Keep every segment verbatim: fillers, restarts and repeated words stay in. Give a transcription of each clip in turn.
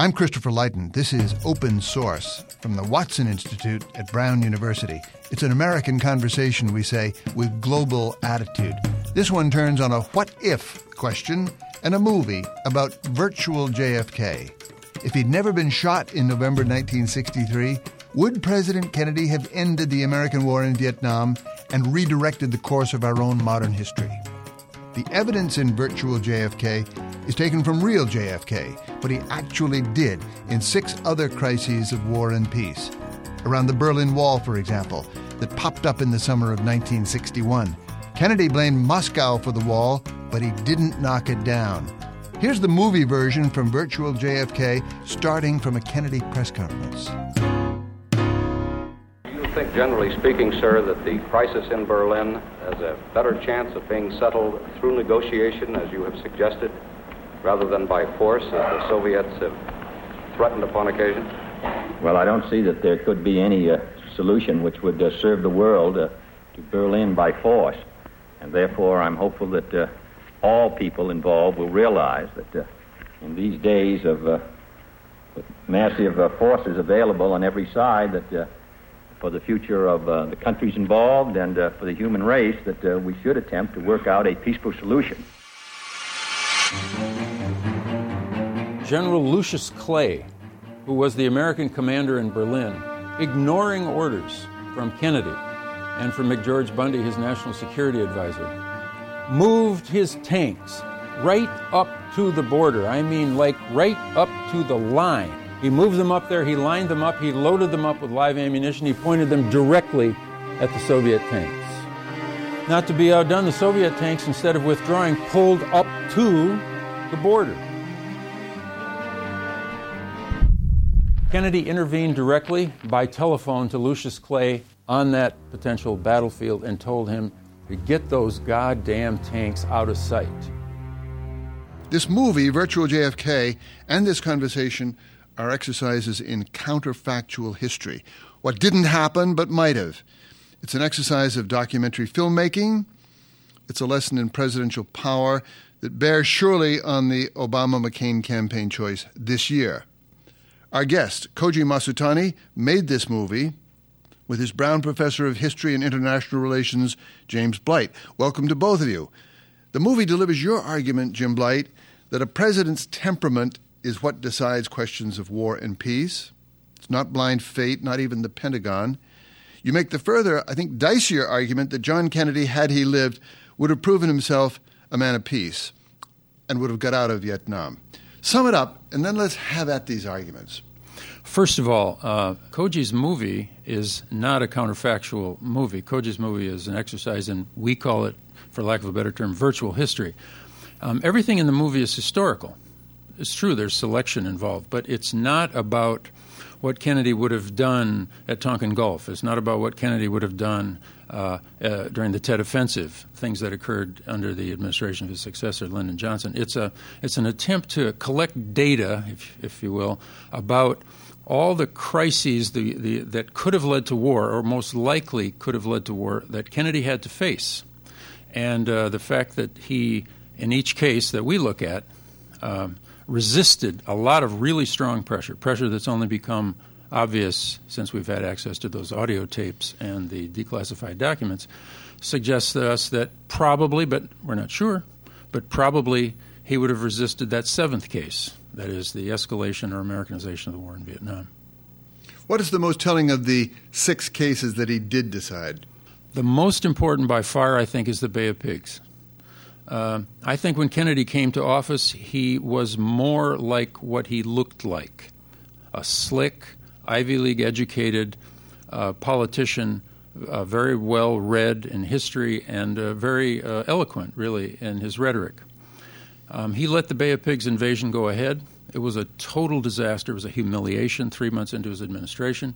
I'm Christopher Lighton. This is Open Source from the Watson Institute at Brown University. It's an American conversation, we say, with global attitude. This one turns on a what-if question and a movie about virtual J F K. If he'd never been shot in November nineteen sixty-three, would President Kennedy have ended the American war in Vietnam and redirected the course of our own modern history? The evidence in virtual J F K is taken from real J F K, what he actually did in six other crises of war and peace. Around the Berlin Wall, for example, that popped up in the summer of nineteen sixty-one. Kennedy blamed Moscow for the wall, but he didn't knock it down. Here's the movie version from virtual J F K, starting from a Kennedy press conference. I think, generally speaking, sir, that the crisis in Berlin has a better chance of being settled through negotiation, as you have suggested, rather than by force, as the Soviets have threatened upon occasion? Well, I don't see that there could be any uh, solution which would uh, serve the world uh, to Berlin by force. And therefore, I'm hopeful that uh, all people involved will realize that uh, in these days of uh, massive uh, forces available on every side, that uh, for the future of uh, the countries involved and uh, for the human race, that uh, we should attempt to work out a peaceful solution. General Lucius Clay, who was the American commander in Berlin, ignoring orders from Kennedy and from McGeorge Bundy, his national security advisor, moved his tanks right up to the border. I mean, like right up to the line. He moved them up there, he lined them up, he loaded them up with live ammunition, he pointed them directly at the Soviet tanks. Not to be outdone, the Soviet tanks, instead of withdrawing, pulled up to the border. Kennedy intervened directly by telephone to Lucius Clay on that potential battlefield and told him to get those goddamn tanks out of sight. This movie, Virtual J F K, and this conversation are exercises in counterfactual history. What didn't happen but might have. It's an exercise of documentary filmmaking. It's a lesson in presidential power that bears surely on the Obama-McCain campaign choice this year. Our guest, Koji Masutani, made this movie with his Brown Professor of History and International Relations, James Blight. Welcome to both of you. The movie delivers your argument, Jim Blight, that a president's temperament is what decides questions of war and peace. It's not blind fate, not even the Pentagon. You make the further, I think, dicier argument that John Kennedy, had he lived, would have proven himself a man of peace and would have got out of Vietnam. Sum it up, and then let's have at these arguments. First of all, uh, Koji's movie is not a counterfactual movie. Koji's movie is an exercise in, we call it, for lack of a better term, virtual history. Um, everything in the movie is historical. It's true, there's selection involved, but it's not about what Kennedy would have done at Tonkin Gulf. It's not about what Kennedy would have done uh, uh, during the Tet Offensive, things that occurred under the administration of his successor, Lyndon Johnson. It's a it's an attempt to collect data, if, if you will, about all the crises the, the, that could have led to war, or most likely could have led to war, that Kennedy had to face. And uh, the fact that he, in each case that we look at, um, resisted a lot of really strong pressure, pressure that's only become obvious since we've had access to those audio tapes and the declassified documents, suggests to us that probably, but we're not sure, but probably he would have resisted that seventh case, that is the escalation or Americanization of the war in Vietnam. What is the most telling of the six cases that he did decide? The most important by far, I think, is the Bay of Pigs. Uh, I think when Kennedy came to office, he was more like what he looked like, a slick, Ivy League educated uh, politician, uh, very well read in history and uh, very uh, eloquent, really, in his rhetoric. Um, he let the Bay of Pigs invasion go ahead. It was a total disaster. It was a humiliation three months into his administration.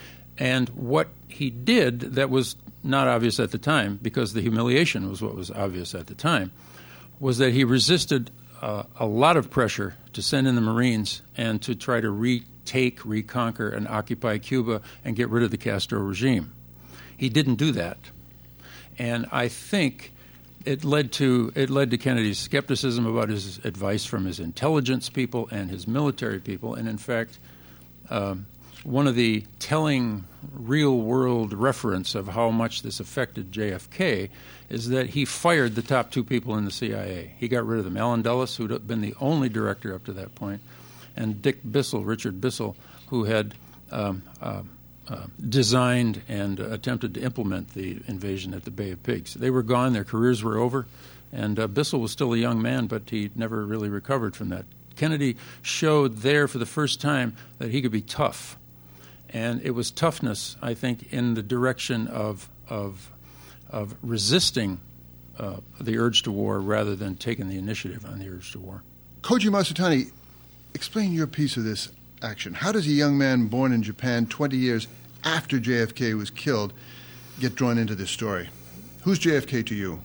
And what he did that was not obvious at the time, because the humiliation was what was obvious at the time, was that he resisted uh, a lot of pressure to send in the Marines and to try to retake, reconquer, and occupy Cuba and get rid of the Castro regime. He didn't do that. And I think it led to it led to Kennedy's skepticism about his advice from his intelligence people and his military people. And in fact, um, one of the telling real-world reference of how much this affected J F K is that he fired the top two people in the C I A. He got rid of them, Allen Dulles, who'd been the only director up to that point, and Dick Bissell, Richard Bissell, who had um, uh, uh, designed and uh, attempted to implement the invasion at the Bay of Pigs. They were gone, their careers were over, and uh, Bissell was still a young man, but he never really recovered from that. Kennedy showed there for the first time that he could be tough. And it was toughness, I think, in the direction of of, of resisting uh, the urge to war rather than taking the initiative on the urge to war. Koji Masutani, explain your piece of this action. How does a young man born in Japan twenty years after J F K was killed get drawn into this story? Who's J F K to you?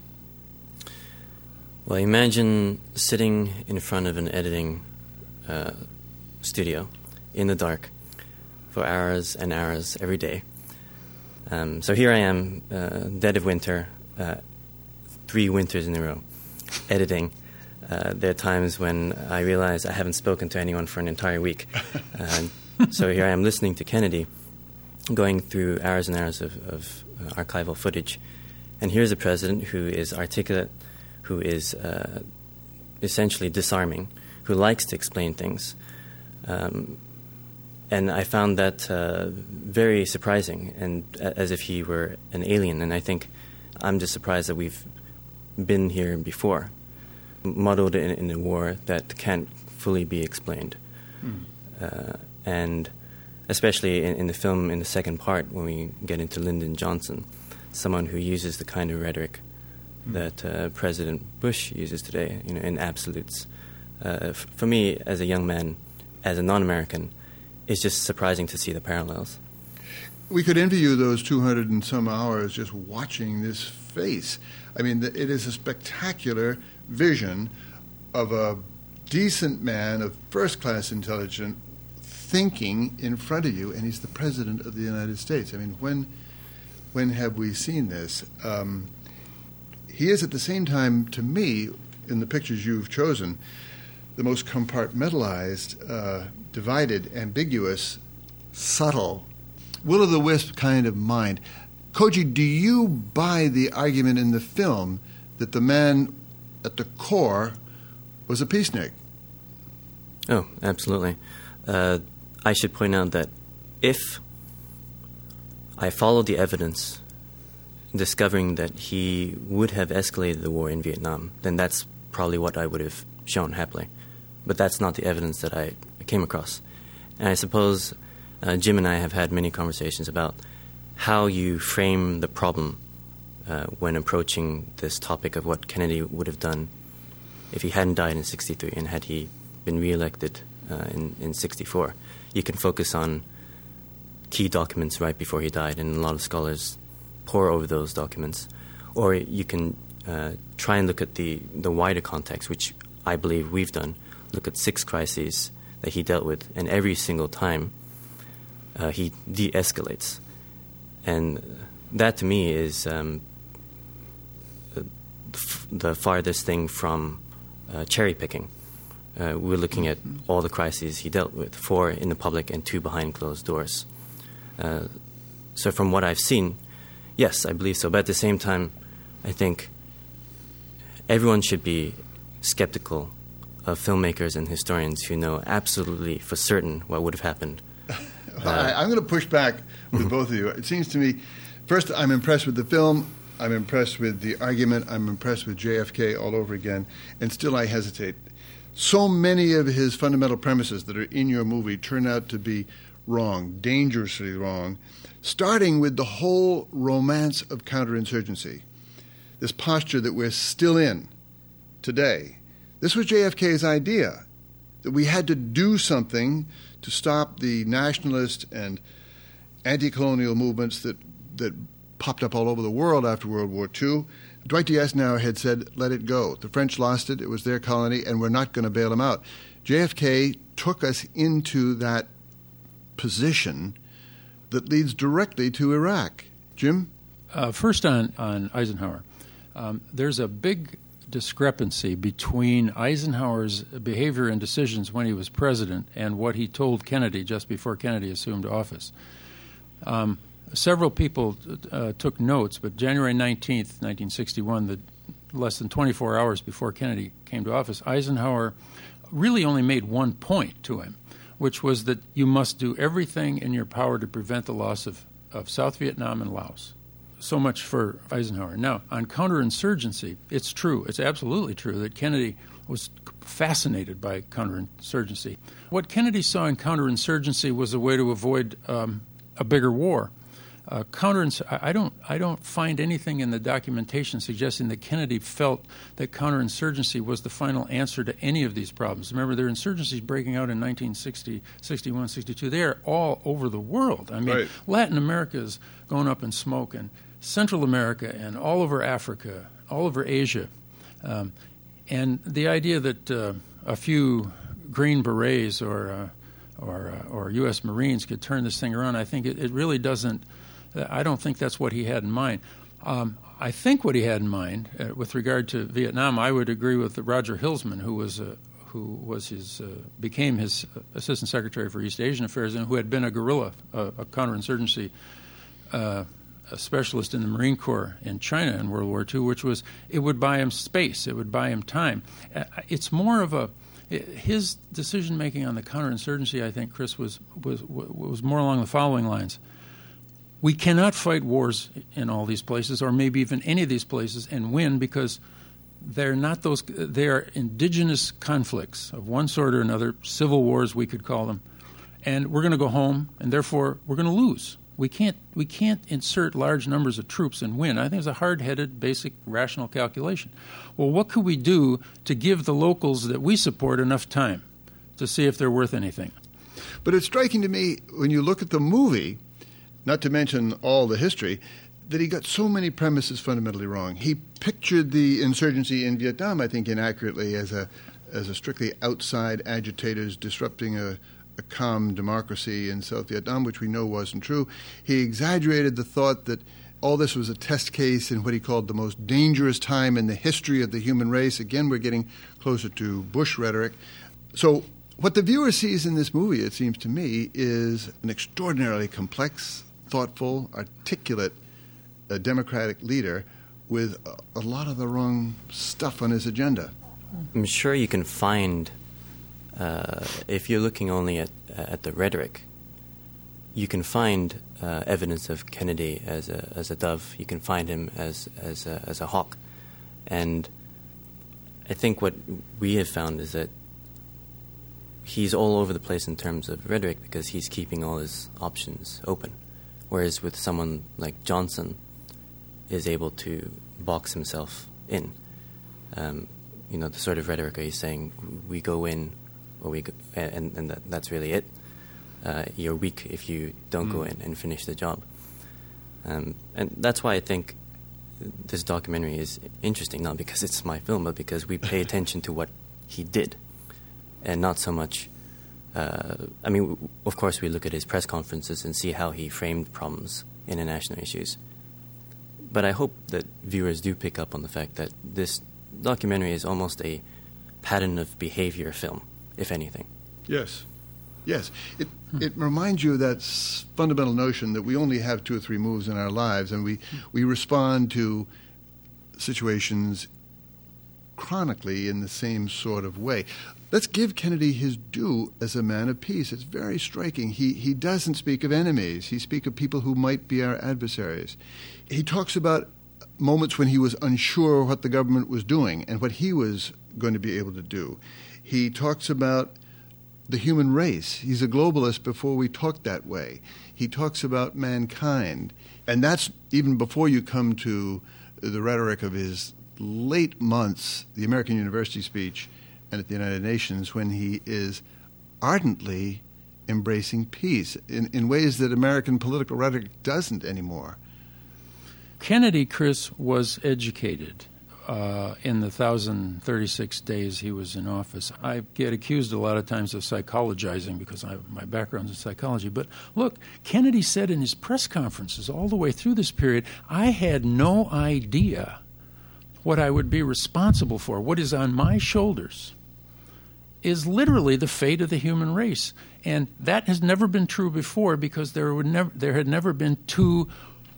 Well, imagine sitting in front of an editing uh, studio in the dark for hours and hours every day. Um, so here I am, uh, dead of winter, uh, three winters in a row, editing. Uh, there are times when I realize I haven't spoken to anyone for an entire week. Uh, so here I am listening to Kennedy, going through hours and hours of, of uh, archival footage. And here's a president who is articulate, who is uh, essentially disarming, who likes to explain things. Um, And I found that uh, very surprising, and as if he were an alien. And I think I'm just surprised that we've been here before, muddled in, in a war that can't fully be explained. Mm. Uh, and especially in, in the film, in the second part, when we get into Lyndon Johnson, someone who uses the kind of rhetoric mm. that uh, President Bush uses today, you know, in absolutes. Uh, f- for me, as a young man, as a non-American, it's just surprising to see the parallels. We could envy you those two hundred and some hours just watching this face. I mean, it is a spectacular vision of a decent man of first-class intelligence thinking in front of you, and he's the President of the United States. I mean, when when have we seen this? Um, he is at the same time, to me, in the pictures you've chosen, the most compartmentalized, uh, divided, ambiguous, subtle, will-o'-the-wisp kind of mind. Koji, do you buy the argument in the film that the man at the core was a peacenik? Oh, absolutely. Uh, I should point out that if I followed the evidence, discovering that he would have escalated the war in Vietnam, then that's probably what I would have shown happily. But that's not the evidence that I came across. And I suppose uh, Jim and I have had many conversations about how you frame the problem uh, when approaching this topic of what Kennedy would have done if he hadn't died in sixty-three and had he been reelected uh, in, in sixty-four. You can focus on key documents right before he died, and a lot of scholars pore over those documents. Or you can uh, try and look at the, the wider context, which I believe we've done. Look at six crises that he dealt with, and every single time uh, he de-escalates. And that, to me, is um, the, f- the farthest thing from uh, cherry-picking. Uh, we're looking at all the crises he dealt with, four in the public and two behind closed doors. Uh, so from what I've seen, yes, I believe so. But at the same time, I think everyone should be skeptical of filmmakers and historians who know absolutely for certain what would have happened. Uh, I, I'm going to push back with both of you. It seems to me, first, I'm impressed with the film. I'm impressed with the argument. I'm impressed with J F K all over again. And still I hesitate. So many of his fundamental premises that are in your movie turn out to be wrong, dangerously wrong, starting with the whole romance of counterinsurgency, this posture that we're still in today. This was J F K's idea, that we had to do something to stop the nationalist and anti-colonial movements that, that popped up all over the world after World War Two. Dwight D. Eisenhower had said, let it go. The French lost it. It was their colony, and we're not going to bail them out. J F K took us into that position that leads directly to Iraq. Jim? Uh, first on, on Eisenhower. Um, there's a big discrepancy between Eisenhower's behavior and decisions when he was president and what he told Kennedy just before Kennedy assumed office. Um, several people uh, took notes, but January nineteenth, nineteen sixty-one, the less than twenty-four hours before Kennedy came to office, Eisenhower really only made one point to him, which was that you must do everything in your power to prevent the loss of, of South Vietnam and Laos. So much for Eisenhower. Now, on counterinsurgency, it's true, it's absolutely true that Kennedy was fascinated by counterinsurgency. What Kennedy saw in counterinsurgency was a way to avoid um, a bigger war. Uh, counters, I don't, I don't find anything in the documentation suggesting that Kennedy felt that counterinsurgency was the final answer to any of these problems. Remember, there are insurgencies breaking out in nineteen sixty, sixty-one, sixty-two. They are all over the world. I mean, right. Latin America is going up in smoke, and Central America, and all over Africa, all over Asia. Um, and the idea that uh, a few Green Berets or uh, or, uh, or U S Marines could turn this thing around, I think it, it really doesn't. I don't think that's what he had in mind. Um, I think what he had in mind, uh, with regard to Vietnam, I would agree with Roger Hilsman, who was uh, who was his uh, became his Assistant Secretary for East Asian Affairs, and who had been a guerrilla, a, a counterinsurgency uh, a specialist in the Marine Corps in China in World War Two, which was it would buy him space, it would buy him time. Uh, it's more of a his decision making on the counterinsurgency, I think, Chris, was was was more along the following lines. We cannot fight wars in all these places, or maybe even any of these places, and win, because they're not those. They are indigenous conflicts of one sort or another, civil wars we could call them, and we're going to go home, and therefore we're going to lose. We can't we can't insert large numbers of troops and win. I think it's a hard-headed, basic, rational calculation. Well, what could we do to give the locals that we support enough time to see if they're worth anything? But it's striking to me when you look at the movie, not to mention all the history, that he got so many premises fundamentally wrong. He pictured the insurgency in Vietnam, I think, inaccurately as a as a strictly outside agitators disrupting a, a calm democracy in South Vietnam, which we know wasn't true. He exaggerated the thought that all this was a test case in what he called the most dangerous time in the history of the human race. Again, we're getting closer to Bush rhetoric. So what the viewer sees in this movie, it seems to me, is an extraordinarily complex, thoughtful, articulate a Democratic leader with a, a lot of the wrong stuff on his agenda. I'm sure you can find, uh, if you're looking only at at the rhetoric, you can find uh, evidence of Kennedy as a as a dove. You can find him as as a, as a hawk, and I think what we have found is that he's all over the place in terms of rhetoric because he's keeping all his options open, whereas with someone like Johnson, is able to box himself in. Um, you know, the sort of rhetoric where he's saying, we go in, or we go, and, and that, that's really it. Uh, you're weak if you don't mm. go in and finish the job. Um, and that's why I think this documentary is interesting, not because it's my film, but because we pay attention to what he did, and not so much... Uh, I mean, of course, we look at his press conferences and see how he framed problems, international issues. But I hope that viewers do pick up on the fact that this documentary is almost a pattern of behavior film, if anything. Yes. Yes. It hmm. it reminds you of that fundamental notion that we only have two or three moves in our lives, and we, hmm. we respond to situations chronically in the same sort of way. Let's give Kennedy his due as a man of peace. It's very striking. He he doesn't speak of enemies. He speaks of people who might be our adversaries. He talks about moments when he was unsure what the government was doing and what he was going to be able to do. He talks about the human race. He's a globalist before we talked that way. He talks about mankind. And that's even before you come to the rhetoric of his late months, the American University speech, and at the United Nations, when he is ardently embracing peace in, in ways that American political rhetoric doesn't anymore. Kennedy, Chris, was educated uh, in the one thousand thirty-six days he was in office. I get accused a lot of times of psychologizing because I, my background's in psychology. But look, Kennedy said in his press conferences all the way through this period, I had no idea what I would be responsible for, what is on my shoulders, is literally the fate of the human race. And that has never been true before because there would never there had never been two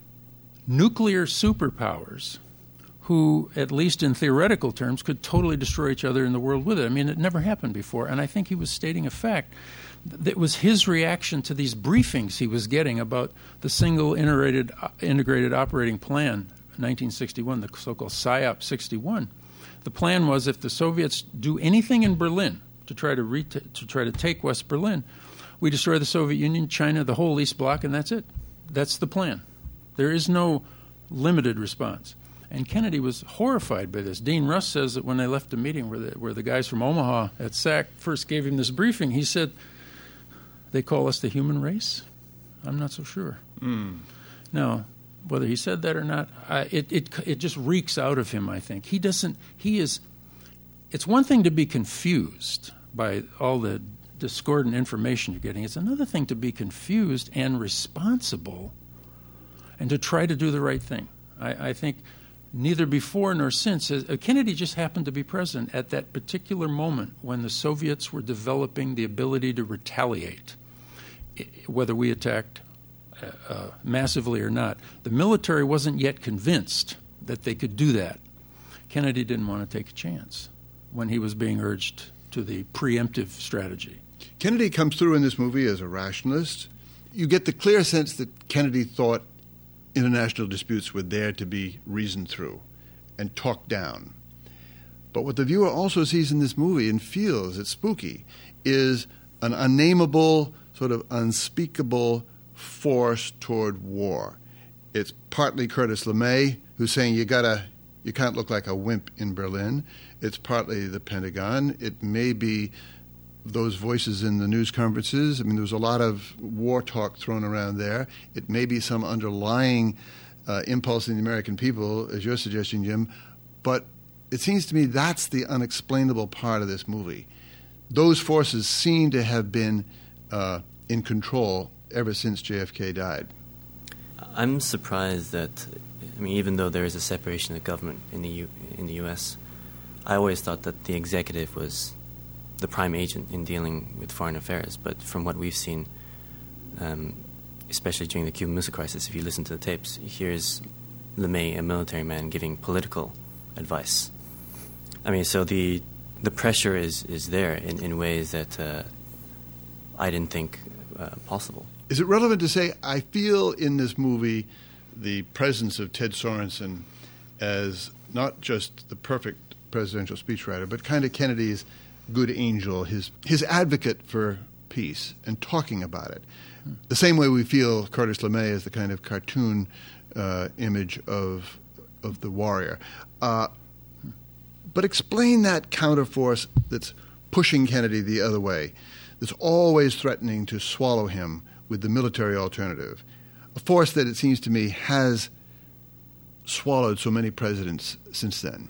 nuclear superpowers who, at least in theoretical terms, could totally destroy each other in the world with it. I mean, it never happened before. And I think he was stating a fact. That was his reaction to these briefings he was getting about the single integrated, integrated operating plan, nineteen sixty-one, the so-called SIOP sixty-one. The plan was if the Soviets do anything in Berlin to try to, re- to try to take West Berlin, we destroy the Soviet Union, China, the whole East Bloc, and that's it. That's the plan. There is no limited response. And Kennedy was horrified by this. Dean Russ says that when they left the meeting where the, where the guys from Omaha at S A C first gave him this briefing, he said, they call us the human race? I'm not so sure. Mm. Now, whether he said that or not, I, it, it it just reeks out of him, I think. He doesn't, he is, it's one thing to be confused by all the discordant information you're getting. It's another thing to be confused and responsible and to try to do the right thing. I, I think neither before nor since. Uh, Kennedy just happened to be president at that particular moment when the Soviets were developing the ability to retaliate, whether we attacked uh, uh, massively or not. The military wasn't yet convinced that they could do that. Kennedy didn't want to take a chance when he was being urged to the preemptive strategy. Kennedy comes through in this movie as a rationalist. You get the clear sense that Kennedy thought international disputes were there to be reasoned through and talked down. But what the viewer also sees in this movie and feels, it's spooky, is an unnameable, sort of unspeakable force toward war. It's partly Curtis LeMay, who's saying you gotta, you can't look like a wimp in Berlin. It's partly the Pentagon. It may be those voices in the news conferences. I mean, there was a lot of war talk thrown around there. It may be some underlying uh, impulse in the American people, as you're suggesting, Jim. But it seems to me that's the unexplainable part of this movie. Those forces seem to have been uh, in control ever since J F K died. I'm surprised that, I mean, even though there is a separation of government in the U, in the U S, I always thought that the executive was the prime agent in dealing with foreign affairs. But from what we've seen, um, especially during the Cuban Missile Crisis, if you listen to the tapes, here's LeMay, a military man, giving political advice. I mean, so the the pressure is, is there in, in ways that uh, I didn't think uh, possible. Is it relevant to say, I feel in this movie the presence of Ted Sorensen as not just the perfect presidential speechwriter, but kind of Kennedy's good angel, his his advocate for peace and talking about it. The same way we feel Curtis LeMay as the kind of cartoon uh, image of of the warrior. Uh, but explain that counterforce that's pushing Kennedy the other way, that's always threatening to swallow him with the military alternative, a force that it seems to me has swallowed so many presidents since then.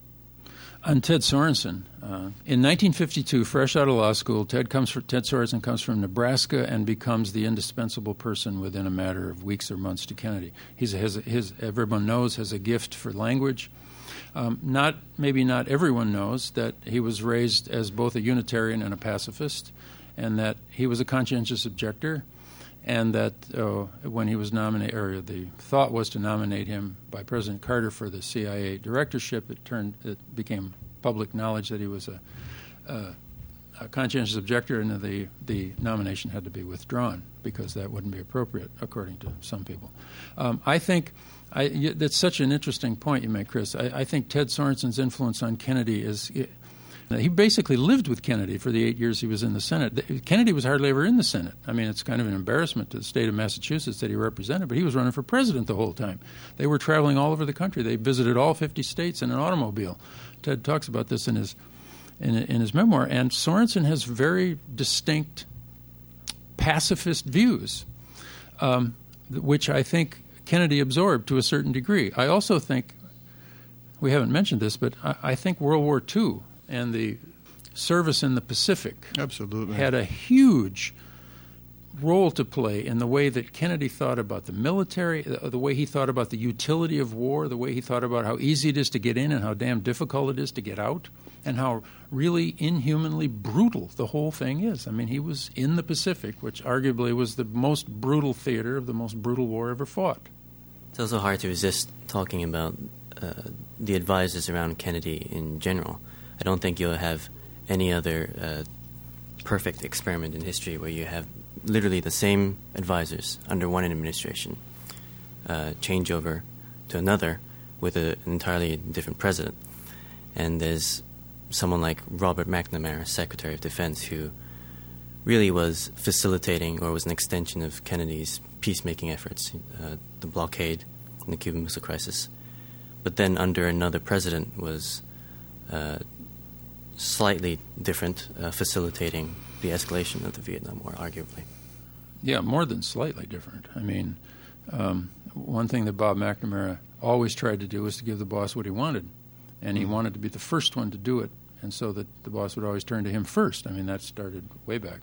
On Ted Sorensen, uh, in nineteen fifty-two, fresh out of law school, Ted comes from, Ted Sorensen comes from Nebraska and becomes the indispensable person within a matter of weeks or months to Kennedy. He's has his everyone knows has a gift for language. Um, not maybe not everyone knows that he was raised as both a Unitarian and a pacifist, and that he was a conscientious objector, and that uh, when he was nominated, or the thought was to nominate him by President Carter for the C I A directorship, it turned it became public knowledge that he was a, a, a conscientious objector, and the the nomination had to be withdrawn because that wouldn't be appropriate, according to some people. Um, I think I, that's such an interesting point you make, Chris. I, I think Ted Sorensen's influence on Kennedy is. It, He basically lived with Kennedy for the eight years he was in the Senate. Kennedy was hardly ever in the Senate. I mean, it's kind of an embarrassment to the state of Massachusetts that he represented, but he was running for president the whole time. They were traveling all over the country. They visited all fifty states in an automobile. Ted talks about this in his in, in his memoir. And Sorensen has very distinct pacifist views, um, which I think Kennedy absorbed to a certain degree. I also think, we haven't mentioned this, but I, I think World War Two and the service in the Pacific absolutely had a huge role to play in the way that Kennedy thought about the military, the, the way he thought about the utility of war, the way he thought about how easy it is to get in and how damn difficult it is to get out, and how really inhumanly brutal the whole thing is. I mean, he was in the Pacific, which arguably was the most brutal theater of the most brutal war ever fought. It's also hard to resist talking about uh, the advisors around Kennedy in general. I don't think you'll have any other uh, perfect experiment in history where you have literally the same advisors under one administration uh, change over to another with a, an entirely different president. And there's someone like Robert McNamara, Secretary of Defense, who really was facilitating or was an extension of Kennedy's peacemaking efforts, uh, the blockade and the Cuban Missile Crisis. But then under another president was uh, slightly different, uh, facilitating the escalation of the Vietnam War, arguably. Yeah, more than slightly different. I mean, um, one thing that Bob McNamara always tried to do was to give the boss what he wanted, and he wanted to be the first one to do it, and so that the boss would always turn to him first. I mean, that started way back.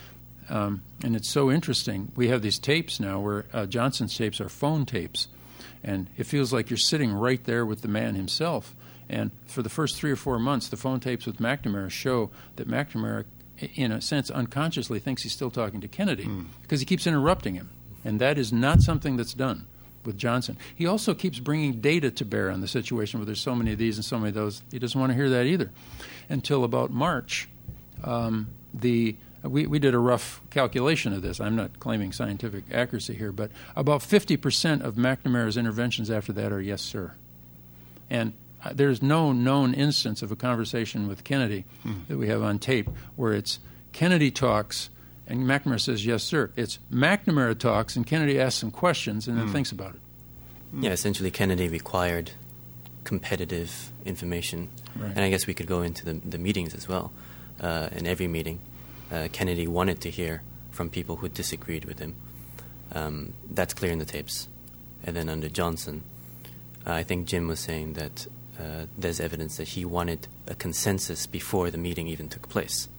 Um, and it's so interesting. We have these tapes now where uh, Johnson's tapes are phone tapes, and it feels like you're sitting right there with the man himself. And for the first three or four months, the phone tapes with McNamara show that McNamara, in a sense, unconsciously thinks he's still talking to Kennedy mm. because he keeps interrupting him. And that is not something that's done with Johnson. He also keeps bringing data to bear on the situation where there's so many of these and so many of those. He doesn't want to hear that either. Until about March, um, the we, we did a rough calculation of this. I'm not claiming scientific accuracy here, but about fifty percent of McNamara's interventions after that are yes, sir. And uh, there's no known instance of a conversation with Kennedy mm. that we have on tape where it's Kennedy talks and McNamara says, yes, sir. It's McNamara talks and Kennedy asks some questions and then mm. thinks about it. Yeah, essentially Kennedy required competitive information. Right. And I guess we could go into the, the meetings as well. Uh, in every meeting, uh, Kennedy wanted to hear from people who disagreed with him. Um, that's clear in the tapes. And then under Johnson, uh, I think Jim was saying that uh, there's evidence that he wanted a consensus before the meeting even took place.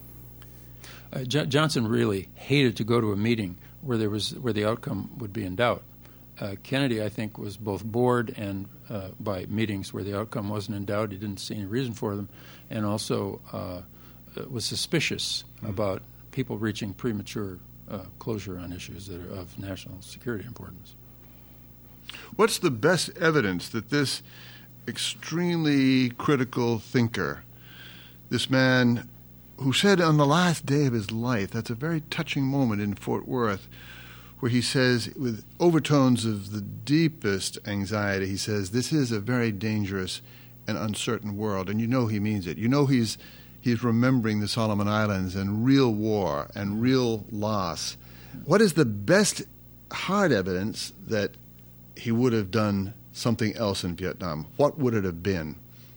Uh, J- Johnson really hated to go to a meeting where there was where the outcome would be in doubt. Uh, Kennedy, I think, was both bored and uh, by meetings where the outcome wasn't in doubt. He didn't see any reason for them, and also uh, was suspicious mm-hmm. about people reaching premature uh, closure on issues that are of national security importance. What's the best evidence that this extremely critical thinker, this man who said on the last day of his life, that's a very touching moment in Fort Worth, where he says, with overtones of the deepest anxiety, he says, this is a very dangerous and uncertain world. And you know he means it. You know he's he's remembering the Solomon Islands and real war and real loss. What is the best hard evidence that he would have done something else in Vietnam? What would it have been?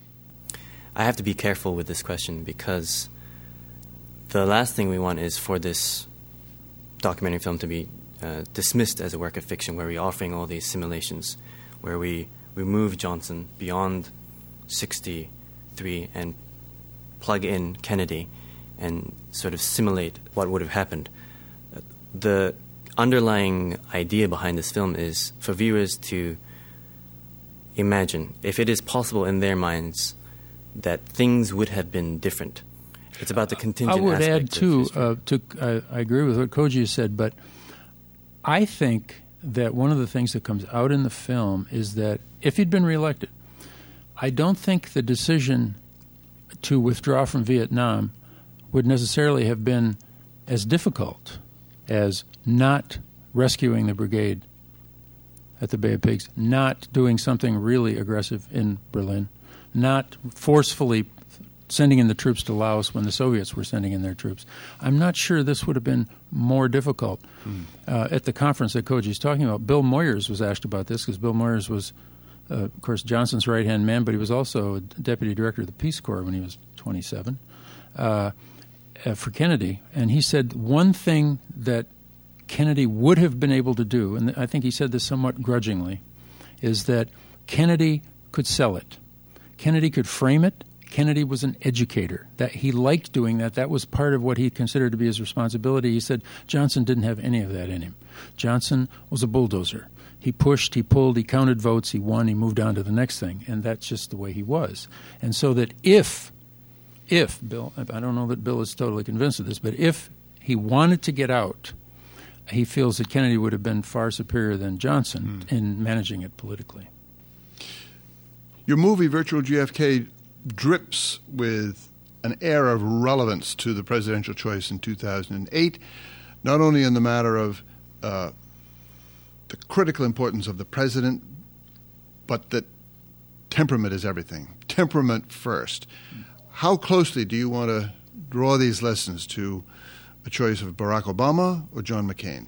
I have to be careful with this question because the last thing we want is for this documentary film to be uh, dismissed as a work of fiction where we're offering all these simulations, where we remove Johnson beyond sixty-three and plug in Kennedy and sort of simulate what would have happened. Uh, the underlying idea behind this film is for viewers to imagine, if it is possible in their minds, that things would have been different. It's about the contingent I would aspect add, too, uh, to, uh, I agree with what Koji said, but I think that one of the things that comes out in the film is that if he'd been reelected, I don't think the decision to withdraw from Vietnam would necessarily have been as difficult as not rescuing the brigade at the Bay of Pigs, not doing something really aggressive in Berlin, not forcefully sending in the troops to Laos when the Soviets were sending in their troops. I'm not sure this would have been more difficult. Mm. Uh, at the conference that Koji's talking about, Bill Moyers was asked about this because Bill Moyers was, uh, of course, Johnson's right-hand man, but he was also a deputy director of the Peace Corps when he was twenty-seven uh, uh, for Kennedy. And he said one thing that Kennedy would have been able to do, and I think he said this somewhat grudgingly, is that Kennedy could sell it. Kennedy could frame it. Kennedy was an educator, that he liked doing that. That was part of what he considered to be his responsibility. He said Johnson didn't have any of that in him. Johnson was a bulldozer. He pushed, he pulled, he counted votes, he won, he moved on to the next thing. And that's just the way he was. And so that if, if Bill, I don't know that Bill is totally convinced of this, but if he wanted to get out, he feels that Kennedy would have been far superior than Johnson mm. in managing it politically. Your movie, Virtual J F K, drips with an air of relevance to the presidential choice in two thousand eight, not only in the matter of uh, the critical importance of the president, but that temperament is everything. Temperament first. How closely do you want to draw these lessons to a choice of Barack Obama or John McCain?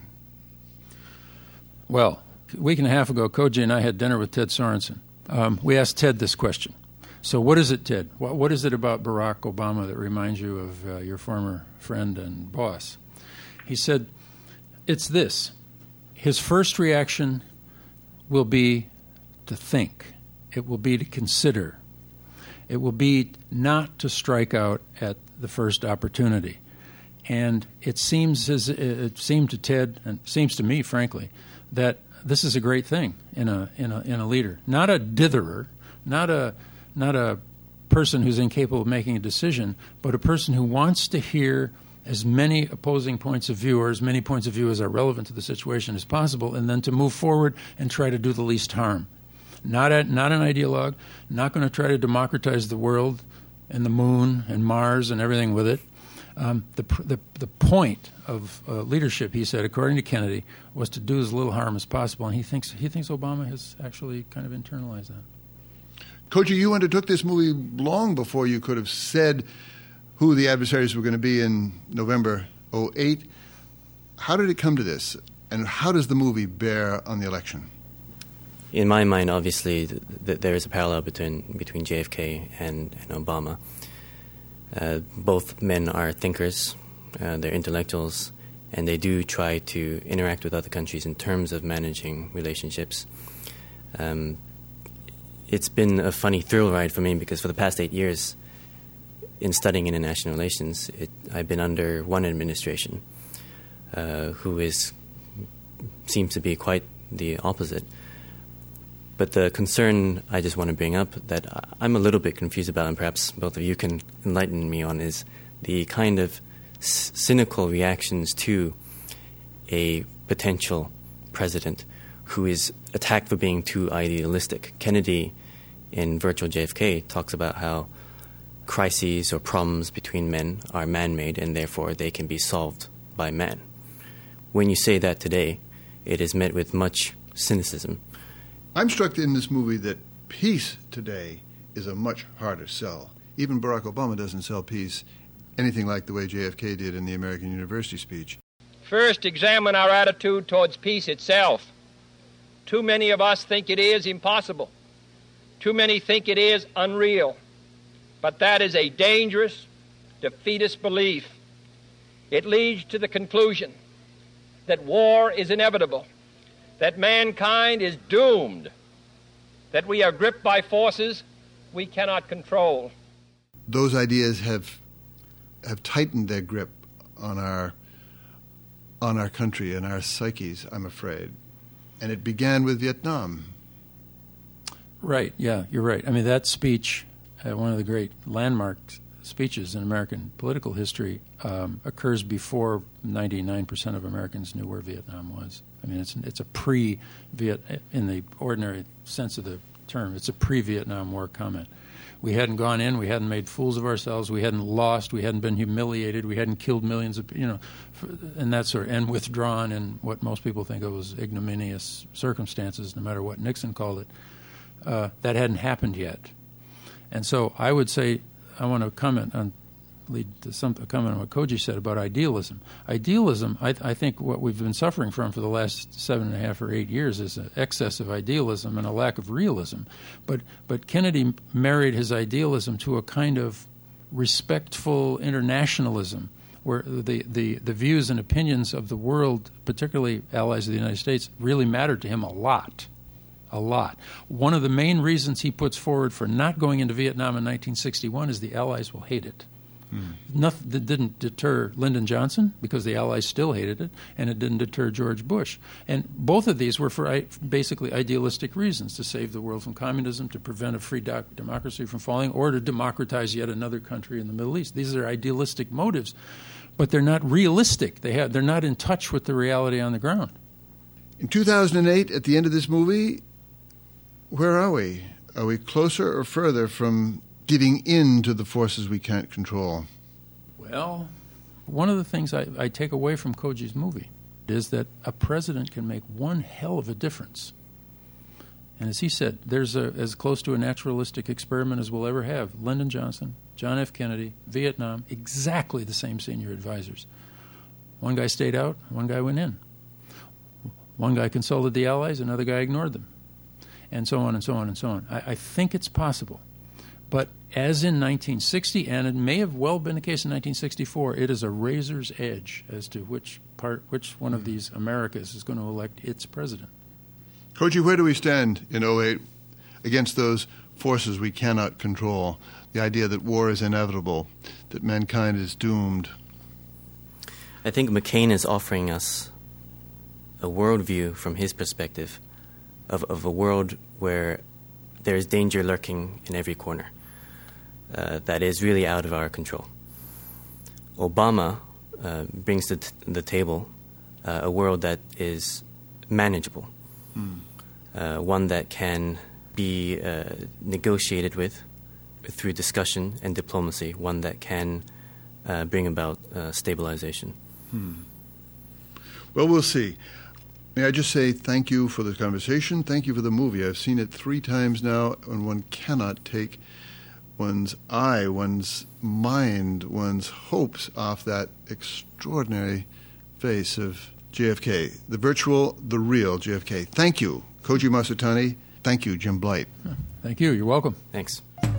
Well, a week and a half ago, Koji and I had dinner with Ted Sorensen. Um, we asked Ted this question. So what is it, Ted? What, what is it about Barack Obama that reminds you of uh, your former friend and boss? He said, it's this. His first reaction will be to think. It will be to consider. It will be not to strike out at the first opportunity. And it seems as it seemed to Ted, and seems to me, frankly, that this is a great thing in a in a in a leader. Not a ditherer, not a not a person who's incapable of making a decision, but a person who wants to hear as many opposing points of view or as many points of view as are relevant to the situation as possible, and then to move forward and try to do the least harm. Not a, not an ideologue, not going to try to democratize the world and the moon and Mars and everything with it. Um, the, the the point of uh, leadership, he said, according to Kennedy, was to do as little harm as possible, and he thinks he thinks Obama has actually kind of internalized that. Koji, you undertook this movie long before you could have said who the adversaries were going to be in November oh eight. How did it come to this, and how does the movie bear on the election? In my mind, obviously, th- th- there is a parallel between between J F K and, and Obama. Uh, both men are thinkers, uh, they're intellectuals, and they do try to interact with other countries in terms of managing relationships. Um, it's been a funny thrill ride for me because for the past eight years, in studying international relations, it, I've been under one administration uh, who is seems to be quite the opposite. But the concern I just want to bring up that I'm a little bit confused about, and perhaps both of you can enlighten me on, is the kind of c- cynical reactions to a potential president who is attacked for being too idealistic. Kennedy, in Virtual J F K, talks about how crises or problems between men are man-made and therefore they can be solved by man. When you say that today, it is met with much cynicism. I'm struck in this movie that peace today is a much harder sell. Even Barack Obama doesn't sell peace anything like the way J F K did in the American University speech. First, examine our attitude towards peace itself. Too many of us think it is impossible. Too many think it is unreal. But that is a dangerous, defeatist belief. It leads to the conclusion that war is inevitable, that mankind is doomed, that we are gripped by forces we cannot control. Those ideas have have tightened their grip on our on our country and our psyches, I'm afraid. And it began with Vietnam. Right, yeah, you're right. I mean, that speech, uh, one of the great landmark speeches in American political history, um, occurs before ninety-nine percent of Americans knew where Vietnam was. I mean, it's it's a pre-Viet, in the ordinary sense of the term, it's a pre-Vietnam War comment. We hadn't gone in, we hadn't made fools of ourselves, we hadn't lost, we hadn't been humiliated, we hadn't killed millions of, you know, and that sort of, and withdrawn in what most people think of as ignominious circumstances, no matter what Nixon called it. Uh, that hadn't happened yet. And so I would say, I want to comment on, lead to some a comment on what Koji said about idealism. Idealism, I, I think what we've been suffering from for the last seven and a half or eight years is an excess of idealism and a lack of realism. But but Kennedy married his idealism to a kind of respectful internationalism, where the, the, the views and opinions of the world, particularly allies of the United States, really mattered to him a lot. a lot. One of the main reasons he puts forward for not going into Vietnam in nineteen sixty-one is the Allies will hate it. Hmm. Nothing that didn't deter Lyndon Johnson because the Allies still hated it, and it didn't deter George Bush. And both of these were for basically idealistic reasons, to save the world from communism, to prevent a free doc- democracy from falling, or to democratize yet another country in the Middle East. These are idealistic motives, but they're not realistic. They have, they're not in touch with the reality on the ground. In two thousand eight, at the end of this movie, where are we? Are we closer or further from giving in to the forces we can't control? Well, one of the things I, I take away from Koji's movie is that a president can make one hell of a difference. And as he said, there's a, as close to a naturalistic experiment as we'll ever have. Lyndon Johnson, John F. Kennedy, Vietnam, exactly the same senior advisors. One guy stayed out, one guy went in. One guy consulted the Allies, another guy ignored them. And so on and so on and so on. I, I think it's possible. But as in nineteen sixty, and it may have well been the case in nineteen sixty-four, it is a razor's edge as to which part, which one of these Americas is going to elect its president. Koji, where do we stand in oh eight against those forces we cannot control? The idea that war is inevitable, that mankind is doomed. I think McCain is offering us a worldview from his perspective of, of a world where there is danger lurking in every corner. Uh, that is really out of our control. Obama uh, brings to t- the table uh, a world that is manageable, mm. uh, one that can be uh, negotiated with through discussion and diplomacy, one that can uh, bring about uh, stabilization. Hmm. Well, we'll see. May I just say thank you for the conversation, thank you for the movie. I've seen it three times now, and one cannot take one's eye, one's mind, one's hopes off that extraordinary face of J F K, the virtual, the real J F K. Thank you, Koji Masutani. Thank you, Jim Blight. Thank you. You're welcome. Thanks.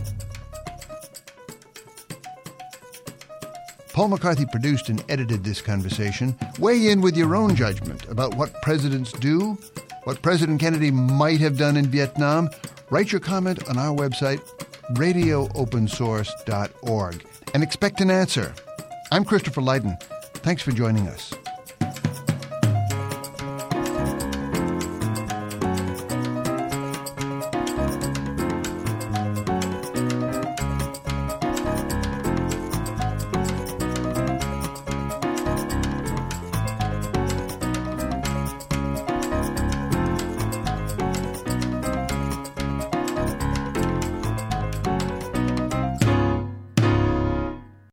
Paul McCarthy produced and edited this conversation. Weigh in with your own judgment about what presidents do, what President Kennedy might have done in Vietnam. Write your comment on our website, radio open source dot org, and expect an answer. I'm Christopher Lydon. Thanks for joining us.